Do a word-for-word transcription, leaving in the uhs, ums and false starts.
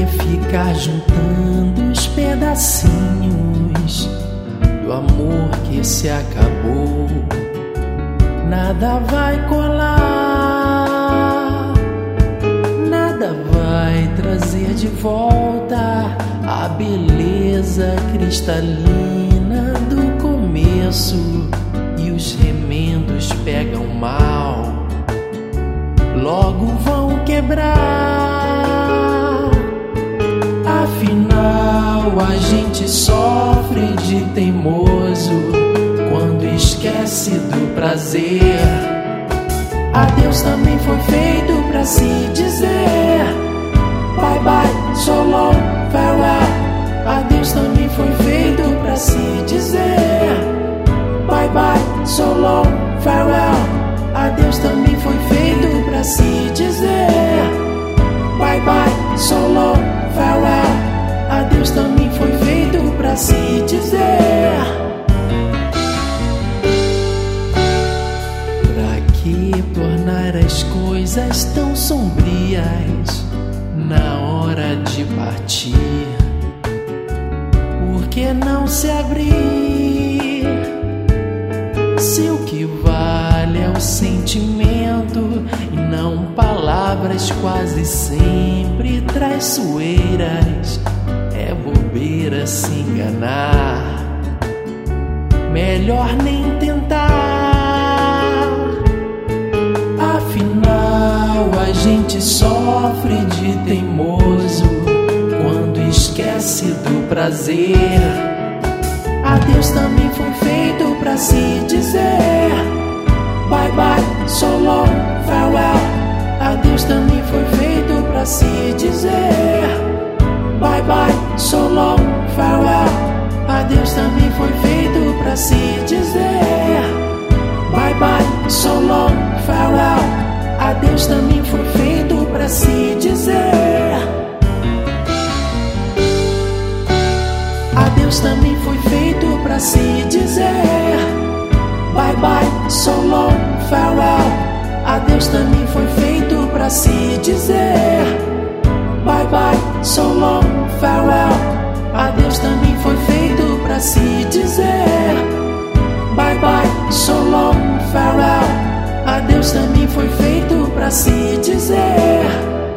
ficar juntando os pedacinhos do amor que se acabou. Nada vai colar, nada vai trazer de volta a beleza cristalina do começo. E os remendos pegam mal, logo vão quebrar. Afinal, a gente sofre de teimoso quando esquece do prazer. Adeus também foi feito pra se dizer bye bye, so long, farewell. Adeus também foi feito pra se dizer bye bye, so long, farewell. Adeus também foi feito pra se dizer bye bye, so long, farewell. Adeus também foi feito pra se dizer. Pra que tornar as coisas tão sombrias na hora de partir? Por que não se abrir? Se o que vale é o sentimento e não palavras quase sempre traiçoeiras, é bobeira se enganar, melhor nem tentar. Afinal, a gente sofre de teimoso quando esquece do prazer. Adeus também foi feito pra se dizer bye bye, so long, farewell. Adeus também foi feito pra se dizer bye bye, so long, farewell. Adeus também foi feito pra se dizer bye bye, so long, farewell. Adeus também foi feito pra se dizer. Adeus também foi feito pra se dizer bye bye, so long, farewell. Adeus também foi feito pra se dizer bye bye, so long, farewell. Adeus também foi feito pra se dizer bye bye, so long, farewell. Adeus também foi feito pra se dizer.